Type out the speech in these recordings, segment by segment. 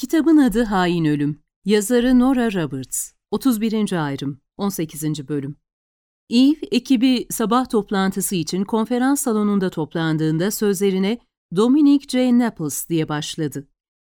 Kitabın adı Hain Ölüm. Yazarı Nora Roberts. 31. ayrım. 18. bölüm. Eve, ekibi sabah toplantısı için konferans salonunda toplandığında sözlerine Dominic J. Naples diye başladı.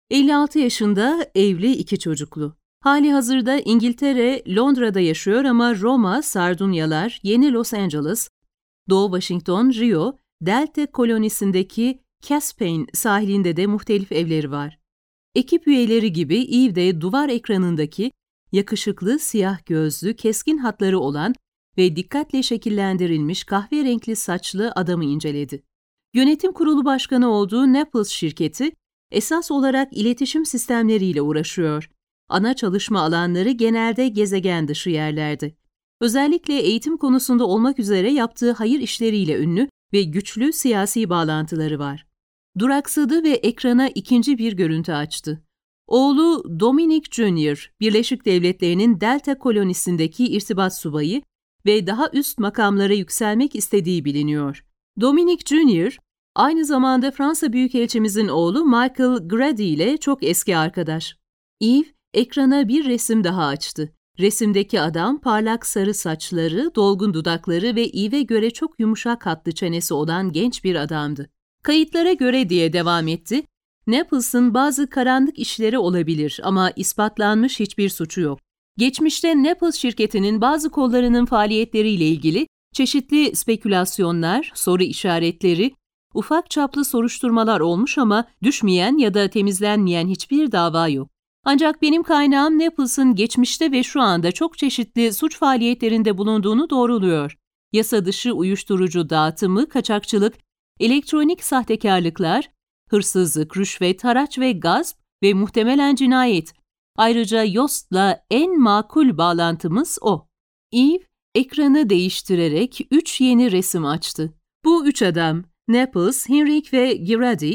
56 yaşında, evli, 2 çocuklu. Halihazırda İngiltere, Londra'da yaşıyor ama Roma, Sardunyalar, Yeni Los Angeles, Doğu Washington, Rio, Delta kolonisindeki Caspain sahilinde de muhtelif evleri var. Ekip üyeleri gibi Eve de duvar ekranındaki yakışıklı, siyah gözlü, keskin hatları olan ve dikkatle şekillendirilmiş kahverenkli saçlı adamı inceledi. Yönetim kurulu başkanı olduğu Naples şirketi, esas olarak iletişim sistemleriyle uğraşıyor. Ana çalışma alanları genelde gezegen dışı yerlerdi. Özellikle eğitim konusunda olmak üzere yaptığı hayır işleriyle ünlü ve güçlü siyasi bağlantıları var. Duraksadı ve ekrana ikinci bir görüntü açtı. Oğlu Dominic Jr., Birleşik Devletleri'nin Delta kolonisindeki irtibat subayı ve daha üst makamlara yükselmek istediği biliniyor. Dominic Jr., aynı zamanda Fransa Büyükelçimizin oğlu Michael Grady ile çok eski arkadaş. Eve, ekrana bir resim daha açtı. Resimdeki adam parlak sarı saçları, dolgun dudakları ve Eve'e göre çok yumuşak hatlı çenesi olan genç bir adamdı. Kayıtlara göre diye devam etti, Naples'ın bazı karanlık işleri olabilir ama ispatlanmış hiçbir suçu yok. Geçmişte Naples şirketinin bazı kollarının faaliyetleriyle ilgili çeşitli spekülasyonlar, soru işaretleri, ufak çaplı soruşturmalar olmuş ama düşmeyen ya da temizlenmeyen hiçbir dava yok. Ancak benim kaynağım Naples'ın geçmişte ve şu anda çok çeşitli suç faaliyetlerinde bulunduğunu doğruluyor. Yasa dışı uyuşturucu dağıtımı, kaçakçılık, elektronik sahtekarlıklar, hırsızlık, rüşvet, haraç ve gasp ve muhtemelen cinayet. Ayrıca Yost'la en makul bağlantımız o. Eve, ekranı değiştirerek 3 yeni resim açtı. Bu 3 adam, Naples, Henrik ve Grady,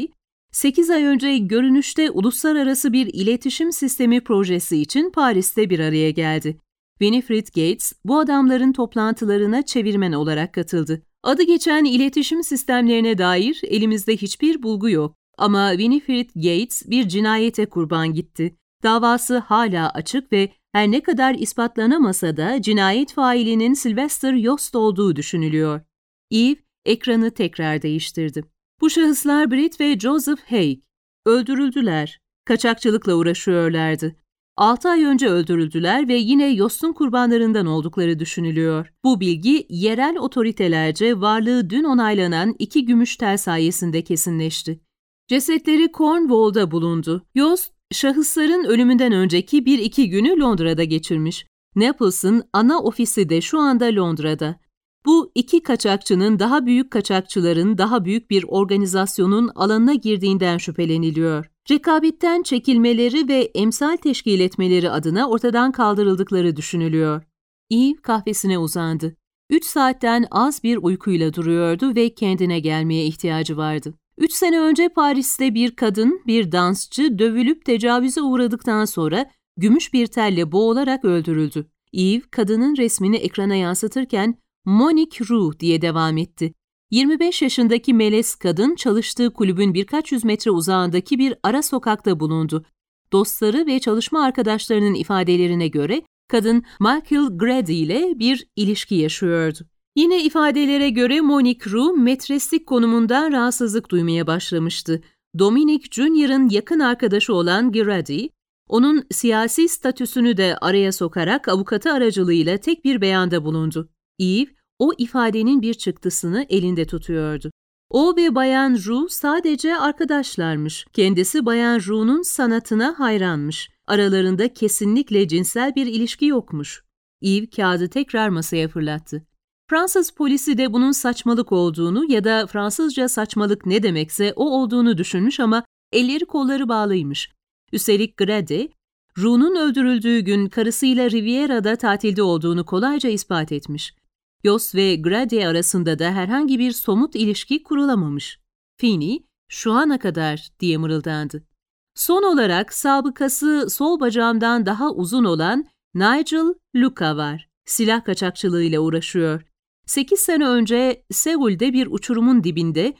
8 ay önce görünüşte uluslararası bir iletişim sistemi projesi için Paris'te bir araya geldi. Winifred Gates, bu adamların toplantılarına çevirmen olarak katıldı. Adı geçen iletişim sistemlerine dair elimizde hiçbir bulgu yok. Ama Winifred Gates bir cinayete kurban gitti. Davası hala açık ve her ne kadar ispatlanamasa da cinayet failinin Sylvester Yost olduğu düşünülüyor. Eve ekranı tekrar değiştirdi. Bu şahıslar Britt ve Joseph Haig. Öldürüldüler. Kaçakçılıkla uğraşıyorlardı. 6 ay önce öldürüldüler ve yine Yost'un kurbanlarından oldukları düşünülüyor. Bu bilgi yerel otoritelerce varlığı dün onaylanan 2 gümüş tel sayesinde kesinleşti. Cesetleri Cornwall'da bulundu. Yost, şahısların ölümünden önceki 1-2 günü Londra'da geçirmiş. Naples'ın ana ofisi de şu anda Londra'da. Bu 2 kaçakçının daha büyük kaçakçıların daha büyük bir organizasyonun alanına girdiğinden şüpheleniliyor. Rekabetten çekilmeleri ve emsal teşkil etmeleri adına ortadan kaldırıldıkları düşünülüyor. Eve kahvesine uzandı. 3 saatten az bir uykuyla duruyordu ve kendine gelmeye ihtiyacı vardı. 3 sene önce Paris'te bir kadın, bir dansçı dövülüp tecavüze uğradıktan sonra gümüş bir telle boğularak öldürüldü. Eve, kadının resmini ekrana yansıtırken Monique Roux diye devam etti. 25 yaşındaki melez kadın çalıştığı kulübün birkaç yüz metre uzağındaki bir ara sokakta bulundu. Dostları ve çalışma arkadaşlarının ifadelerine göre kadın Michael Grady ile bir ilişki yaşıyordu. Yine ifadelere göre Monique Roux metreslik konumundan rahatsızlık duymaya başlamıştı. Dominic Jr.'ın yakın arkadaşı olan Grady, onun siyasi statüsünü de araya sokarak avukatı aracılığıyla tek bir beyanda bulundu. Eve, o ifadenin bir çıktısını elinde tutuyordu. O ve Bayan Roux sadece arkadaşlarmış. Kendisi Bayan Roux'un sanatına hayranmış. Aralarında kesinlikle cinsel bir ilişki yokmuş. Eve kağıdı tekrar masaya fırlattı. Fransız polisi de bunun saçmalık olduğunu ya da Fransızca saçmalık ne demekse o olduğunu düşünmüş ama elleri kolları bağlıymış. Üstelik Grady, Roux'un öldürüldüğü gün karısıyla Riviera'da tatilde olduğunu kolayca ispat etmiş. Yost ve Grady arasında da herhangi bir somut ilişki kurulamamış. Fini, şu ana kadar diye mırıldandı. Son olarak sabıkası sol bacağımdan daha uzun olan Nigel Luca var. Silah kaçakçılığıyla uğraşıyor. 8 sene önce Seul'de bir uçurumun dibinde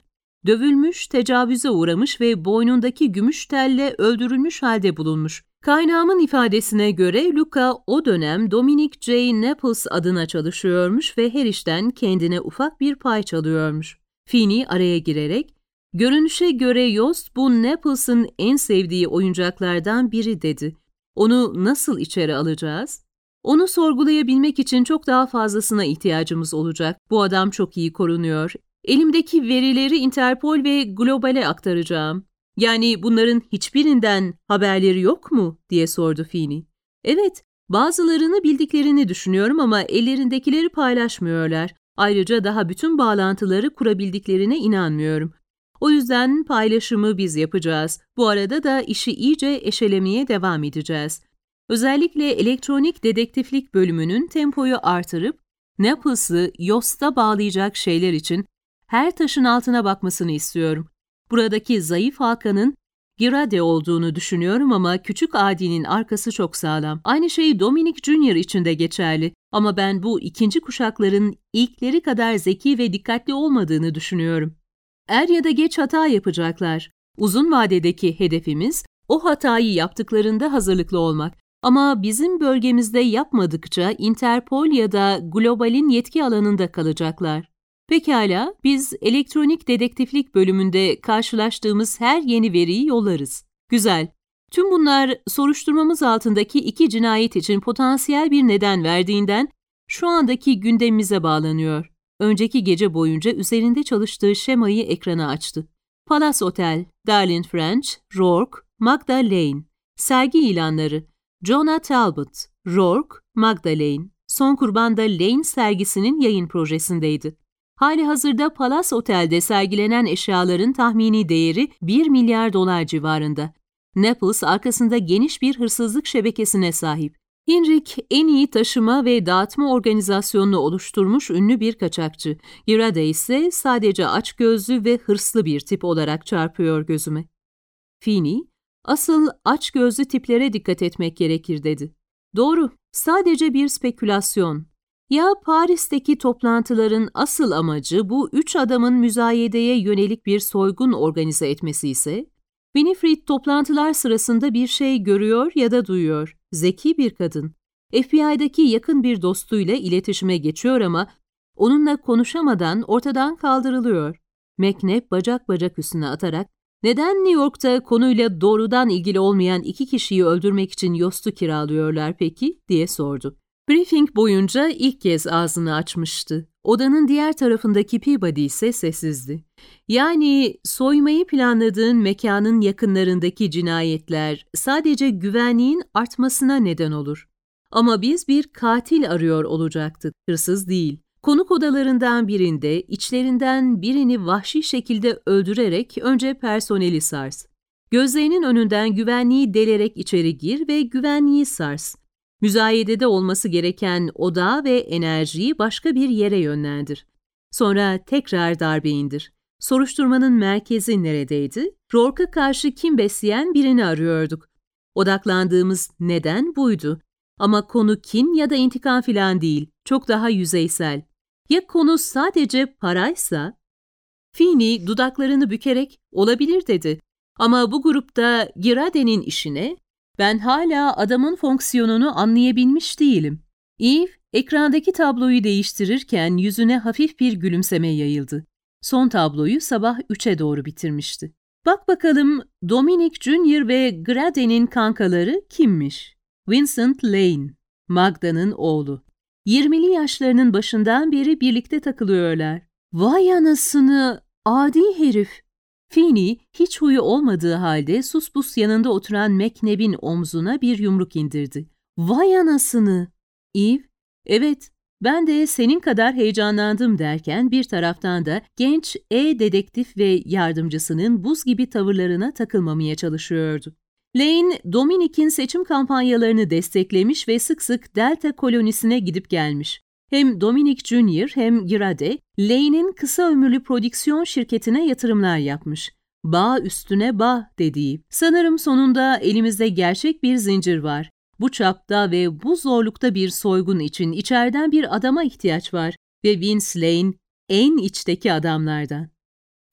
dövülmüş, tecavüze uğramış ve boynundaki gümüş telle öldürülmüş halde bulunmuş. Kaynağımın ifadesine göre Luca o dönem Dominic J. Naples adına çalışıyormuş ve her işten kendine ufak bir pay çalıyormuş. Finney araya girerek, "Görünüşe göre Yost bu Naples'ın en sevdiği oyuncaklardan biri," dedi. "Onu nasıl içeri alacağız?" "Onu sorgulayabilmek için çok daha fazlasına ihtiyacımız olacak. Bu adam çok iyi korunuyor. Elimdeki verileri Interpol ve Global'e aktaracağım." "Yani bunların hiçbirinden haberleri yok mu?" diye sordu Finney. "Evet, bazılarını bildiklerini düşünüyorum ama ellerindekileri paylaşmıyorlar. Ayrıca daha bütün bağlantıları kurabildiklerine inanmıyorum. O yüzden paylaşımı biz yapacağız. Bu arada da işi iyice eşelemeye devam edeceğiz. Özellikle elektronik dedektiflik bölümünün tempoyu artırıp Naples'ı Yost'a bağlayacak şeyler için her taşın altına bakmasını istiyorum. Buradaki zayıf halkanın Girardi olduğunu düşünüyorum ama küçük Adi'nin arkası çok sağlam. Aynı şey Dominic Jr. için de geçerli. Ama ben bu ikinci kuşakların ilkleri kadar zeki ve dikkatli olmadığını düşünüyorum. Er ya da geç hata yapacaklar. Uzun vadedeki hedefimiz o hatayı yaptıklarında hazırlıklı olmak. Ama bizim bölgemizde yapmadıkça Interpol ya da Global'in yetki alanında kalacaklar. Pekala, biz elektronik dedektiflik bölümünde karşılaştığımız her yeni veriyi yollarız. Güzel. Tüm bunlar soruşturmamız altındaki 2 cinayet için potansiyel bir neden verdiğinden şu andaki gündemimize bağlanıyor. Önceki gece boyunca üzerinde çalıştığı şemayı ekrana açtı. Palace Otel, Darlene French, Rourke, Magda Lane. Sergi ilanları: Jonah Talbot, Rourke, Magda Lane. Son Kurban da Lane sergisinin yayın projesindeydi. Halihazırda Palace Otel'de sergilenen eşyaların tahmini değeri $1 milyar civarında. Naples arkasında geniş bir hırsızlık şebekesine sahip. Henrik en iyi taşıma ve dağıtma organizasyonunu oluşturmuş ünlü bir kaçakçı. Girardi ise sadece açgözlü ve hırslı bir tip olarak çarpıyor gözüme. Finney, "Asıl açgözlü tiplere dikkat etmek gerekir," dedi. "Doğru, sadece bir spekülasyon. Ya Paris'teki toplantıların asıl amacı bu 3 adamın müzayedeye yönelik bir soygun organize etmesi ise? Winifred toplantılar sırasında bir şey görüyor ya da duyuyor. Zeki bir kadın. FBI'daki yakın bir dostuyla iletişime geçiyor ama onunla konuşamadan ortadan kaldırılıyor. McNabb bacak bacak üstüne atarak, "Neden New York'ta konuyla doğrudan ilgili olmayan 2 kişiyi öldürmek için Yost'u kiralıyorlar peki?" diye sordu. Briefing boyunca ilk kez ağzını açmıştı. Odanın diğer tarafındaki Peabody ise sessizdi. "Yani soymayı planladığın mekanın yakınlarındaki cinayetler sadece güvenliğin artmasına neden olur. Ama biz bir katil arıyor olacaktık, hırsız değil. Konuk odalarından birinde içlerinden birini vahşi şekilde öldürerek önce personeli sars. Gözlerinin önünden güvenliği delerek içeri gir ve güvenliği sars. Müzayedede olması gereken odağı ve enerjiyi başka bir yere yönlendir. Sonra tekrar darbe indir. Soruşturmanın merkezi neredeydi? Rourke'a karşı kin besleyen birini arıyorduk. Odaklandığımız neden buydu. Ama konu kin ya da intikam filan değil, çok daha yüzeysel. Ya konu sadece paraysa? Finney dudaklarını bükerek "Olabilir," dedi. "Ama bu grupta Girardi'nin işine ben hala adamın fonksiyonunu anlayabilmiş değilim." Eve, ekrandaki tabloyu değiştirirken yüzüne hafif bir gülümseme yayıldı. Son tabloyu sabah 3'e doğru bitirmişti. "Bak bakalım Dominic Jr. ve Girardi'nin kankaları kimmiş? Vincent Lane, Magda'nın oğlu. 20'li yaşlarının başından beri birlikte takılıyorlar. Vay anasını, adi herif." Finney hiç huyu olmadığı halde suspus yanında oturan McNabb'in omzuna bir yumruk indirdi. "Vay anasını!" Eve, "Evet, ben de senin kadar heyecanlandım," derken bir taraftan da genç dedektif ve yardımcısının buz gibi tavırlarına takılmamaya çalışıyordu. Lane, Dominic'in seçim kampanyalarını desteklemiş ve sık sık Delta kolonisine gidip gelmiş. Hem Dominic Jr. hem Girardi, Lane'in kısa ömürlü prodüksiyon şirketine yatırımlar yapmış. Bağ üstüne bağ dediği. Sanırım sonunda elimizde gerçek bir zincir var. Bu çapta ve bu zorlukta bir soygun için içeriden bir adama ihtiyaç var ve Vince Lane en içteki adamlardan.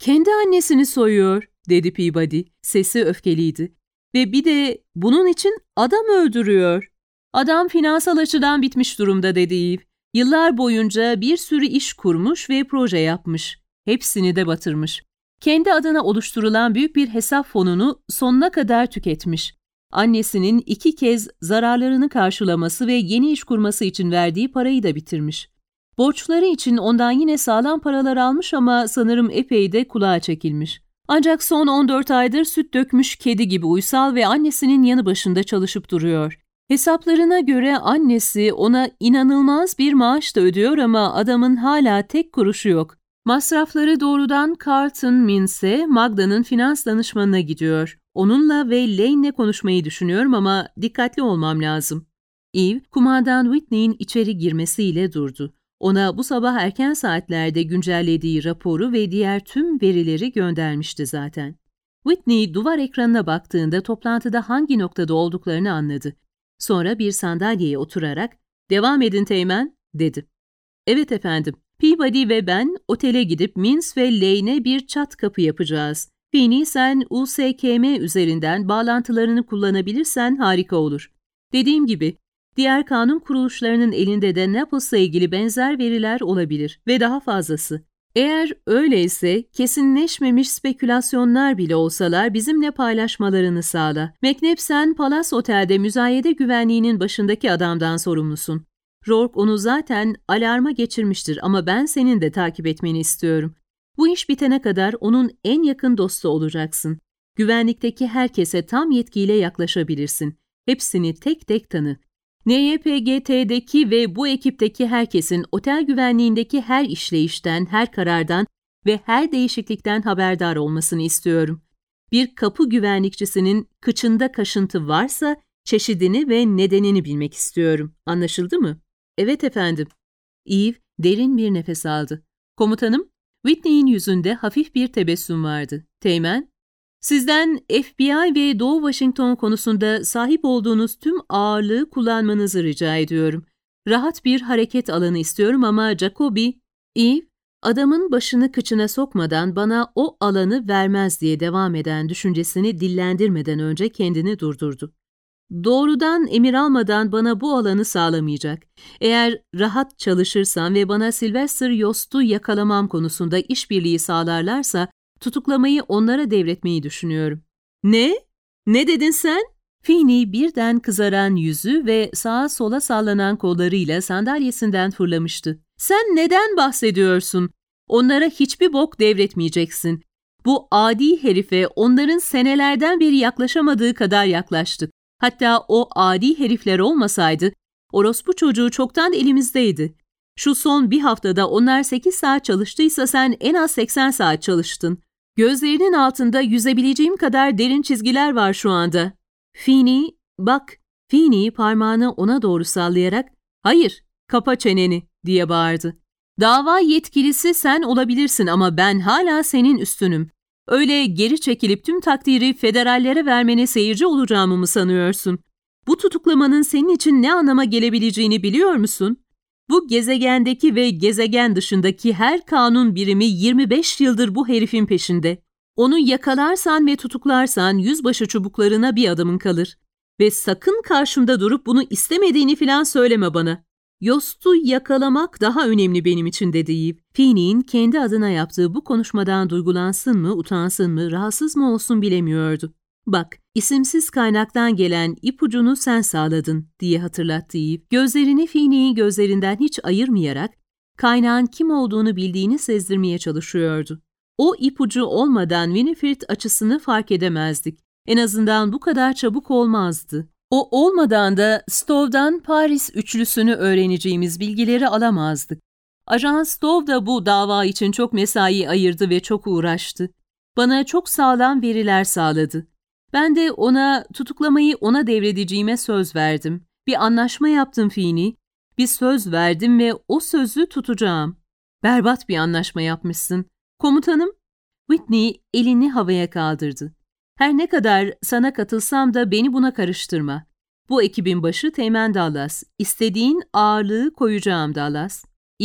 Kendi annesini soyuyor, dedi Peabody. Sesi öfkeliydi. Ve bir de bunun için adam öldürüyor. Adam finansal açıdan bitmiş durumda, dedi Eve. Yıllar boyunca bir sürü iş kurmuş ve proje yapmış. Hepsini de batırmış. Kendi adına oluşturulan büyük bir hesap fonunu sonuna kadar tüketmiş. Annesinin 2 kez zararlarını karşılaması ve yeni iş kurması için verdiği parayı da bitirmiş. Borçları için ondan yine sağlam paralar almış ama sanırım epey de kulağa çekilmiş. Ancak son 14 aydır süt dökmüş kedi gibi uysal ve annesinin yanı başında çalışıp duruyor. Hesaplarına göre annesi ona inanılmaz bir maaş da ödüyor ama adamın hala tek kuruşu yok. Masrafları doğrudan Carlton Mins'e, Magda'nın finans danışmanına gidiyor. Onunla ve Lane'le konuşmayı düşünüyorum ama dikkatli olmam lazım. Eve, kumandan Whitney'in içeri girmesiyle durdu. Ona bu sabah erken saatlerde güncellediği raporu ve diğer tüm verileri göndermişti zaten. Whitney duvar ekranına baktığında toplantıda hangi noktada olduklarını anladı. Sonra bir sandalyeye oturarak "Devam edin Teğmen," dedi. "Evet efendim. Peabody ve ben otele gidip Mins ve Lane'e bir çat kapı yapacağız. Fini, sen USKM üzerinden bağlantılarını kullanabilirsen harika olur. Dediğim gibi, diğer kanun kuruluşlarının elinde de Naples'la ilgili benzer veriler olabilir ve daha fazlası. Eğer öyleyse kesinleşmemiş spekülasyonlar bile olsalar bizimle paylaşmalarını sağla. McNabb, sen Palace Otel'de müzayede güvenliğinin başındaki adamdan sorumlusun. Rourke onu zaten alarma geçirmiştir ama ben senin de takip etmeni istiyorum. Bu iş bitene kadar onun en yakın dostu olacaksın. Güvenlikteki herkese tam yetkiyle yaklaşabilirsin. Hepsini tek tek tanı. NYPGT'deki ve bu ekipteki herkesin otel güvenliğindeki her işleyişten, her karardan ve her değişiklikten haberdar olmasını istiyorum. Bir kapı güvenlikçisinin kıçında kaşıntı varsa çeşidini ve nedenini bilmek istiyorum. Anlaşıldı mı? Evet efendim. Eve derin bir nefes aldı. Komutanım, Whitney'in yüzünde hafif bir tebessüm vardı. Teğmen, sizden FBI ve Doğu Washington konusunda sahip olduğunuz tüm ağırlığı kullanmanızı rica ediyorum. Rahat bir hareket alanı istiyorum ama Jacoby, Eve, adamın başını kıçına sokmadan bana o alanı vermez diye devam eden düşüncesini dillendirmeden önce kendini durdurdu. Doğrudan emir almadan bana bu alanı sağlamayacak. Eğer rahat çalışırsam ve bana Sylvester Yost'u yakalamam konusunda işbirliği sağlarlarsa tutuklamayı onlara devretmeyi düşünüyorum. Ne? Ne dedin sen? Feeney birden kızaran yüzü ve sağa sola sallanan kollarıyla sandalyesinden fırlamıştı. Sen neden bahsediyorsun? Onlara hiçbir bok devretmeyeceksin. Bu adi herife onların senelerden beri yaklaşamadığı kadar yaklaştık. Hatta o adi herifler olmasaydı, orospu çocuğu çoktan elimizdeydi. Şu son bir haftada onlar 8 saat çalıştıysa sen en az 80 saat çalıştın. Gözlerinin altında yüzebileceğim kadar derin çizgiler var şu anda. Feeney, bak, Feeney parmağını ona doğru sallayarak, hayır, kapa çeneni diye bağırdı. Dava yetkilisi sen olabilirsin ama ben hala senin üstünüm. Öyle geri çekilip tüm takdiri federallere vermene seyirci olacağımı mı sanıyorsun? Bu tutuklamanın senin için ne anlama gelebileceğini biliyor musun? Bu gezegendeki ve gezegen dışındaki her kanun birimi 25 yıldır bu herifin peşinde. Onu yakalarsan ve tutuklarsan yüzbaşı çubuklarına bir adamın kalır. Ve sakın karşımda durup bunu istemediğini falan söyleme bana. Yost'u yakalamak daha önemli benim için, dedi Eve. Feeney'in kendi adına yaptığı bu konuşmadan duygulansın mı, utansın mı, rahatsız mı olsun bilemiyordu. Bak, isimsiz kaynaktan gelen ipucunu sen sağladın, diye hatırlattı Eve. Gözlerini Feeney'in gözlerinden hiç ayırmayarak kaynağın kim olduğunu bildiğini sezdirmeye çalışıyordu. O ipucu olmadan Winifred açısını fark edemezdik. En azından bu kadar çabuk olmazdı. O olmadan da Stowe'dan Paris üçlüsünü öğreneceğimiz bilgileri alamazdık. Ajan Stowe da bu dava için çok mesai ayırdı ve çok uğraştı. Bana çok sağlam veriler sağladı. Ben de tutuklamayı ona devredeceğime söz verdim. Bir anlaşma yaptım Feeney. Bir söz verdim ve o sözü tutacağım. Berbat bir anlaşma yapmışsın. Komutanım, Whitney elini havaya kaldırdı. Her ne kadar sana katılsam da beni buna karıştırma. Bu ekibin başı Teğmen Dallas. İstediğin ağırlığı koyacağım Dallas. Eve,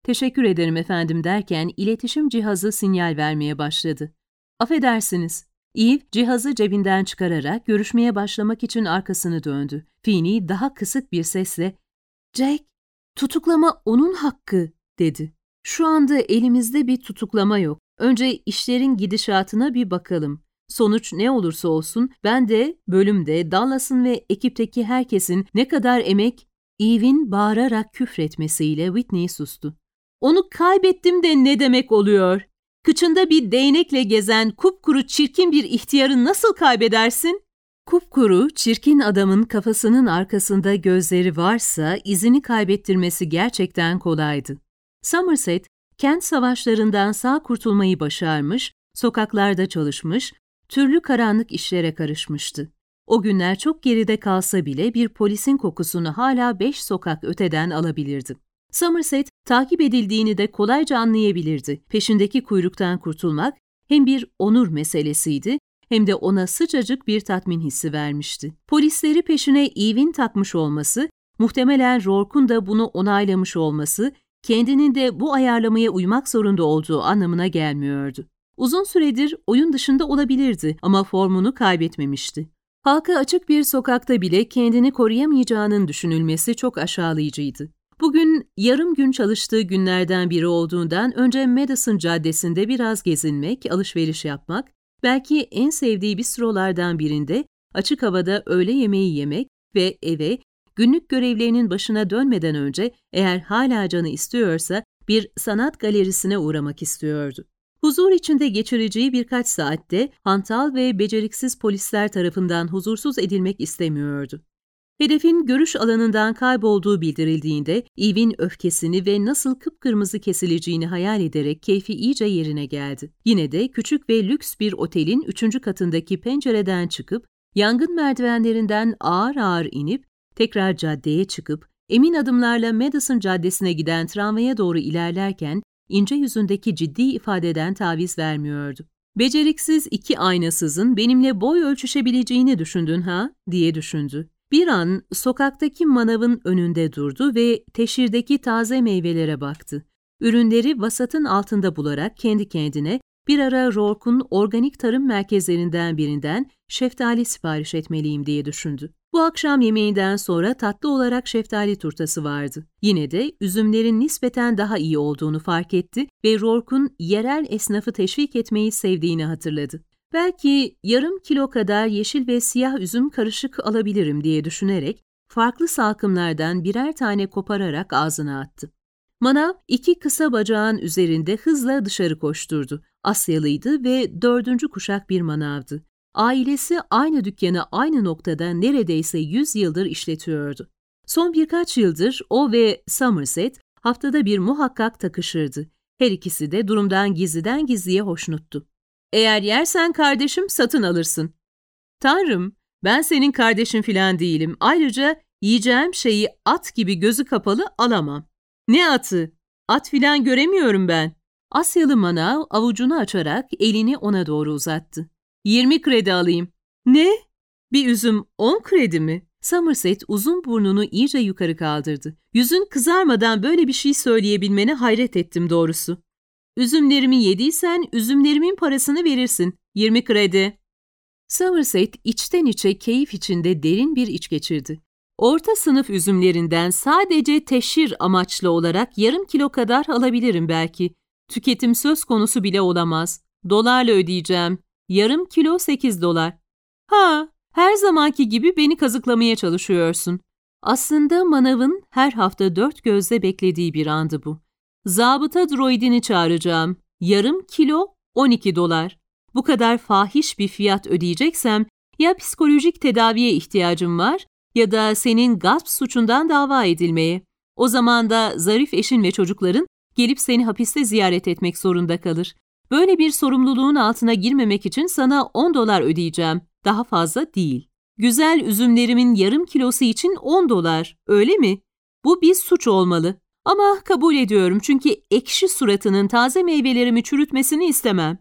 Teşekkür ederim efendim derken iletişim cihazı sinyal vermeye başladı. Affedersiniz. Eve cihazı cebinden çıkararak görüşmeye başlamak için arkasını döndü. Feeney daha kısık bir sesle "Jack, tutuklama onun hakkı," dedi. "Şu anda elimizde bir tutuklama yok. Önce işlerin gidişatına bir bakalım. Sonuç ne olursa olsun ben de, bölümde, Dallas'ın ve ekipteki herkesin ne kadar emek..." Eve'in bağırarak küfretmesiyle Whitney sustu. "Onu kaybettim de ne demek oluyor? Kıçında bir değnekle gezen kupkuru çirkin bir ihtiyarı nasıl kaybedersin?" Kupkuru, çirkin adamın kafasının arkasında gözleri varsa izini kaybettirmesi gerçekten kolaydı. Somerset, kent savaşlarından sağ kurtulmayı başarmış, sokaklarda çalışmış, türlü karanlık işlere karışmıştı. O günler çok geride kalsa bile bir polisin kokusunu hala 5 sokak öteden alabilirdi. Somerset, takip edildiğini de kolayca anlayabilirdi. Peşindeki kuyruktan kurtulmak hem bir onur meselesiydi hem de ona sıcacık bir tatmin hissi vermişti. Polisleri peşine Eve'in takmış olması, muhtemelen Rourke'un da bunu onaylamış olması, kendinin de bu ayarlamaya uymak zorunda olduğu anlamına gelmiyordu. Uzun süredir oyun dışında olabilirdi ama formunu kaybetmemişti. Halka açık bir sokakta bile kendini koruyamayacağının düşünülmesi çok aşağılayıcıydı. Bugün yarım gün çalıştığı günlerden biri olduğundan önce Madison Caddesi'nde biraz gezinmek, alışveriş yapmak, belki en sevdiği bistrolardan birinde açık havada öğle yemeği yemek ve eve, günlük görevlerinin başına dönmeden önce eğer hala canı istiyorsa bir sanat galerisine uğramak istiyordu. Huzur içinde geçireceği birkaç saatte hantal ve beceriksiz polisler tarafından huzursuz edilmek istemiyordu. Hedefin görüş alanından kaybolduğu bildirildiğinde Eve'in öfkesini ve nasıl kıpkırmızı kesileceğini hayal ederek keyfi iyice yerine geldi. Yine de küçük ve lüks bir otelin 3. katındaki pencereden çıkıp, yangın merdivenlerinden ağır ağır inip, tekrar caddeye çıkıp, emin adımlarla Madison Caddesi'ne giden tramvaya doğru ilerlerken, ince yüzündeki ciddi ifadeden taviz vermiyordu. "Beceriksiz iki aynasızın benimle boy ölçüşebileceğini düşündün ha?" diye düşündü. Bir an sokaktaki manavın önünde durdu ve teşhirdeki taze meyvelere baktı. Ürünleri vasatın altında bularak kendi kendine bir ara Rourke'un organik tarım merkezlerinden birinden şeftali sipariş etmeliyim diye düşündü. Bu akşam yemeğinden sonra tatlı olarak şeftali turtası vardı. Yine de üzümlerin nispeten daha iyi olduğunu fark etti ve Rourke'un yerel esnafı teşvik etmeyi sevdiğini hatırladı. "Belki yarım kilo kadar yeşil ve siyah üzüm karışık alabilirim," diye düşünerek farklı salkımlardan birer tane kopararak ağzına attı. Manav 2 kısa bacağın üzerinde hızla dışarı koşturdu. Asyalıydı ve 4. kuşak bir manavdı. Ailesi aynı dükkanı aynı noktada neredeyse 100 yıldır işletiyordu. Son birkaç yıldır o ve Somerset haftada bir muhakkak takışırdı. Her ikisi de durumdan gizliden gizliye hoşnuttu. "Eğer yersen kardeşim satın alırsın." "Tanrım, ben senin kardeşin filan değilim. Ayrıca yiyeceğim şeyi at gibi gözü kapalı alamam." "Ne atı? At filan göremiyorum ben." Asyalı manav avucunu açarak elini ona doğru uzattı. 20 kredi alayım." "Ne? Bir üzüm 10 kredi mi?" Somerset uzun burnunu iyice yukarı kaldırdı. "Yüzün kızarmadan böyle bir şey söyleyebilmene hayret ettim doğrusu." "Üzümlerimi yediysen üzümlerimin parasını verirsin. 20 kredi." Somerset içten içe keyif içinde derin bir iç geçirdi. "Orta sınıf üzümlerinden sadece teşhir amaçlı olarak yarım kilo kadar alabilirim belki. Tüketim söz konusu bile olamaz. Dolarla ödeyeceğim. Yarım kilo 8 dolar. "Ha, her zamanki gibi beni kazıklamaya çalışıyorsun." Aslında manavın her hafta 4 gözle beklediği bir andı bu. "Zabıta droidini çağıracağım. Yarım kilo 12 dolar. Bu kadar fahiş bir fiyat ödeyeceksem ya psikolojik tedaviye ihtiyacım var ya da senin gasp suçundan dava edilmeye. O zaman da zarif eşin ve çocukların gelip seni hapiste ziyaret etmek zorunda kalır. Böyle bir sorumluluğun altına girmemek için sana 10 dolar ödeyeceğim. Daha fazla değil. Güzel üzümlerimin yarım kilosu için 10 dolar, öyle mi? Bu bir suç olmalı. Ama kabul ediyorum çünkü ekşi suratının taze meyvelerimi çürütmesini istemem."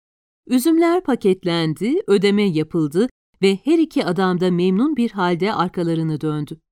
Üzümler paketlendi, ödeme yapıldı ve her iki adam da memnun bir halde arkalarını döndü.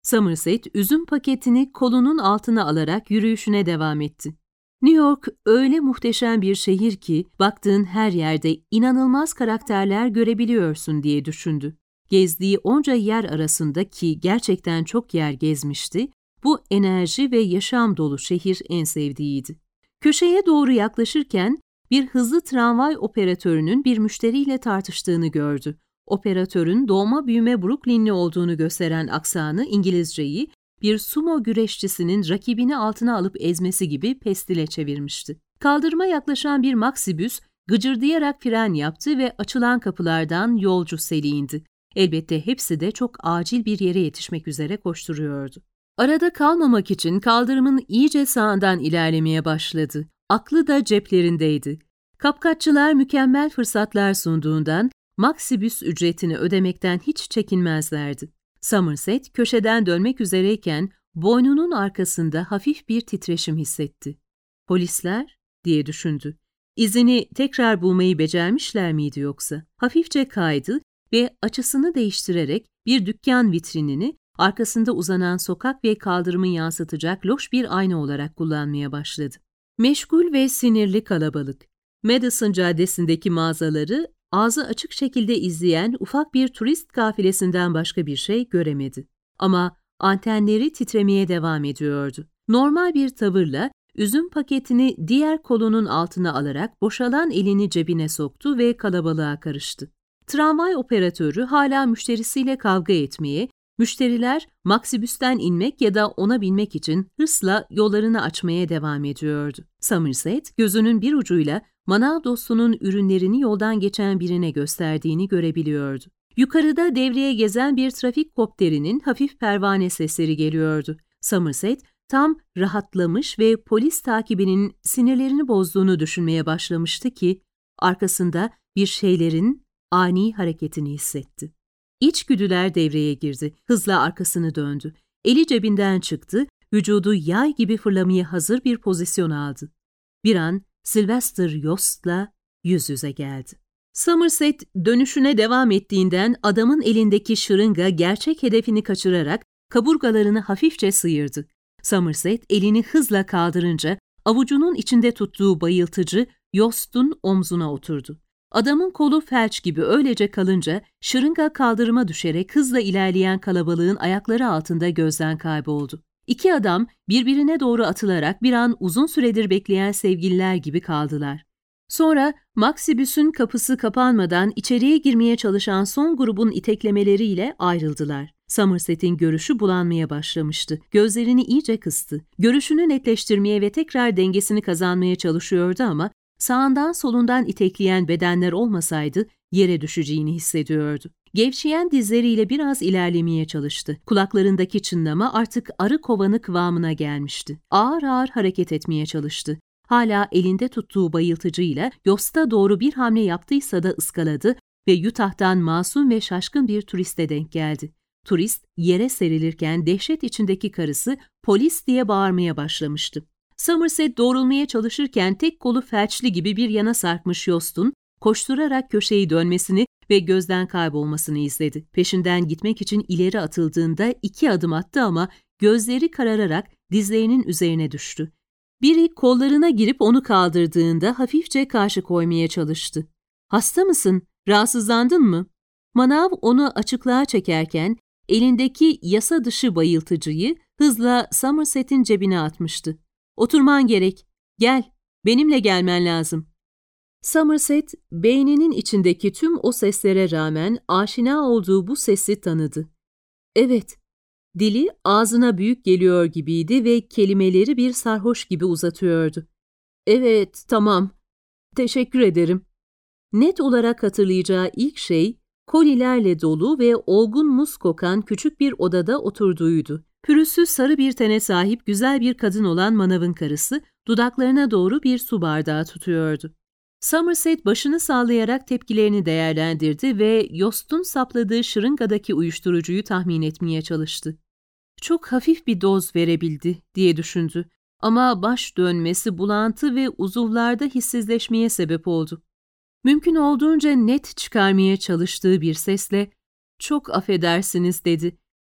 Somerset, üzüm paketini kolunun altına alarak yürüyüşüne devam etti. New York öyle muhteşem bir şehir ki baktığın her yerde inanılmaz karakterler görebiliyorsun diye düşündü. Gezdiği onca yer arasında ki gerçekten çok yer gezmişti, bu enerji ve yaşam dolu şehir en sevdiğiydi. Köşeye doğru yaklaşırken bir hızlı tramvay operatörünün bir müşteriyle tartıştığını gördü. Operatörün doğma büyüme Brooklynli olduğunu gösteren aksanı İngilizceyi bir sumo güreşçisinin rakibini altına alıp ezmesi gibi pestile çevirmişti. Kaldırıma yaklaşan bir maksibüs gıcırdayarak fren yaptı ve açılan kapılardan yolcu seli indi. Elbette hepsi de çok acil bir yere yetişmek üzere koşturuyordu. Arada kalmamak için kaldırımın iyice sağından ilerlemeye başladı. Aklı da ceplerindeydi. Kapkaççılar mükemmel fırsatlar sunduğundan maksibüs ücretini ödemekten hiç çekinmezlerdi. Somerset köşeden dönmek üzereyken boynunun arkasında hafif bir titreşim hissetti. "Polisler?" diye düşündü. İzini tekrar bulmayı becermişler miydi yoksa? Hafifçe kaydı ve açısını değiştirerek bir dükkan vitrinini arkasında uzanan sokak ve kaldırımı yansıtacak loş bir ayna olarak kullanmaya başladı. Meşgul ve sinirli kalabalık. Madison Caddesi'ndeki mağazaları ağzı açık şekilde izleyen ufak bir turist kafilesinden başka bir şey göremedi. Ama antenleri titremeye devam ediyordu. Normal bir tavırla üzüm paketini diğer kolunun altına alarak boşalan elini cebine soktu ve kalabalığa karıştı. Tramvay operatörü hala müşterisiyle kavga etmeye, müşteriler maksibüsten inmek ya da ona binmek için hırsla yollarını açmaya devam ediyordu. Somerset gözünün bir ucuyla manav dostunun ürünlerini yoldan geçen birine gösterdiğini görebiliyordu. Yukarıda devreye gezen bir trafik kopterinin hafif pervane sesleri geliyordu. Somerset tam rahatlamış ve polis takibinin sinirlerini bozduğunu düşünmeye başlamıştı ki arkasında bir şeylerin ani hareketini hissetti. İçgüdüler devreye girdi. Hızla arkasını döndü. Eli cebinden çıktı, vücudu yay gibi fırlamaya hazır bir pozisyon aldı. Bir an Sylvester Yost'la yüz yüze geldi. Somerset dönüşüne devam ettiğinden adamın elindeki şırınga gerçek hedefini kaçırarak kaburgalarını hafifçe sıyırdı. Somerset elini hızla kaldırınca avucunun içinde tuttuğu bayıltıcı Yost'un omzuna oturdu. Adamın kolu felç gibi öylece kalınca şırınga kaldırıma düşerek hızla ilerleyen kalabalığın ayakları altında gözden kayboldu. İki adam birbirine doğru atılarak bir an uzun süredir bekleyen sevgililer gibi kaldılar. Sonra maksibüsün kapısı kapanmadan içeriye girmeye çalışan son grubun iteklemeleriyle ayrıldılar. Somerset'in görüşü bulanmaya başlamıştı. Gözlerini iyice kıstı. Görüşünü netleştirmeye ve tekrar dengesini kazanmaya çalışıyordu ama sağından solundan itekleyen bedenler olmasaydı yere düşeceğini hissediyordu. Gevşeyen dizleriyle biraz ilerlemeye çalıştı. Kulaklarındaki çınlama artık arı kovanı kıvamına gelmişti. Ağır ağır hareket etmeye çalıştı. Hala elinde tuttuğu bayıltıcıyla Yost'a doğru bir hamle yaptıysa da ıskaladı ve Utah'tan masum ve şaşkın bir turiste denk geldi. Turist yere serilirken dehşet içindeki karısı "Polis!" diye bağırmaya başlamıştı. Somerset doğrulmaya çalışırken tek kolu felçli gibi bir yana sarkmış Yost'un koşturarak köşeyi dönmesini ve gözden kaybolmasını izledi. Peşinden gitmek için ileri atıldığında 2 adım attı ama gözleri karararak dizlerinin üzerine düştü. Biri kollarına girip onu kaldırdığında hafifçe karşı koymaya çalıştı. "Hasta mısın? Rahatsızlandın mı?" Manav onu açıklığa çekerken elindeki yasa dışı bayıltıcıyı hızla Somerset'in cebine atmıştı. "Oturman gerek. Gel, benimle gelmen lazım." Somerset, beyninin içindeki tüm o seslere rağmen aşina olduğu bu sesi tanıdı. Evet, dili ağzına büyük geliyor gibiydi ve kelimeleri bir sarhoş gibi uzatıyordu. "Evet, tamam. Teşekkür ederim." Net olarak hatırlayacağı ilk şey, kolilerle dolu ve olgun muz kokan küçük bir odada oturduğuydu. Pürüzsüz sarı bir tene sahip güzel bir kadın olan manavın karısı, dudaklarına doğru bir su bardağı tutuyordu. Somerset başını sallayarak tepkilerini değerlendirdi ve Yost'un sapladığı şırıngadaki uyuşturucuyu tahmin etmeye çalıştı. Çok hafif bir doz verebildi diye düşündü ama baş dönmesi, bulantı ve uzuvlarda hissizleşmeye sebep oldu. Mümkün olduğunca net çıkarmaya çalıştığı bir sesle "Çok affedersiniz" dedi.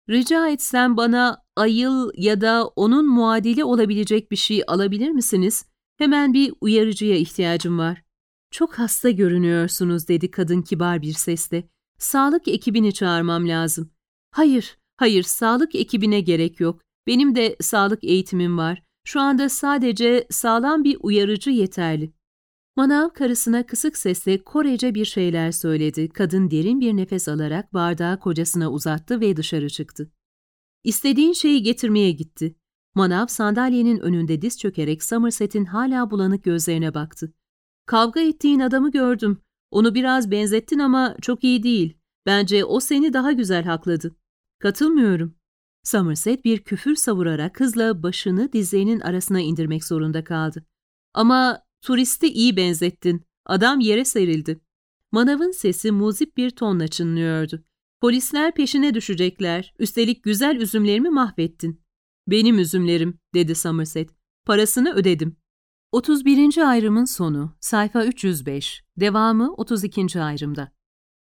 Rica etsem bana ayıl ya da onun muadili olabilecek bir şey alabilir misiniz? Hemen bir uyarıcıya ihtiyacım var. Çok hasta görünüyorsunuz, dedi kadın kibar bir sesle. Sağlık ekibini çağırmam lazım. Hayır, sağlık ekibine gerek yok. Benim de sağlık eğitimim var. Şu anda sadece sağlam bir uyarıcı yeterli. Manav karısına kısık sesle Korece bir şeyler söyledi. Kadın derin bir nefes alarak bardağı kocasına uzattı ve dışarı çıktı. İstediğin şeyi getirmeye gitti. Manav sandalyenin önünde diz çökerek Somerset'in hala bulanık gözlerine baktı. Kavga ettiğin adamı gördüm. Onu biraz benzettin ama çok iyi değil. Bence o seni daha güzel hakladı. Katılmıyorum. Somerset bir küfür savurarak hızla başını dizlerinin arasına indirmek zorunda kaldı. Ama turisti iyi benzettin. Adam yere serildi. Manav'ın sesi muzip bir tonla çınlıyordu. Polisler peşine düşecekler. Üstelik güzel üzümlerimi mahvettin. Benim üzümlerim, dedi Somerset. Parasını ödedim. 31. ayrımın sonu, sayfa 305, devamı 32. ayrımda.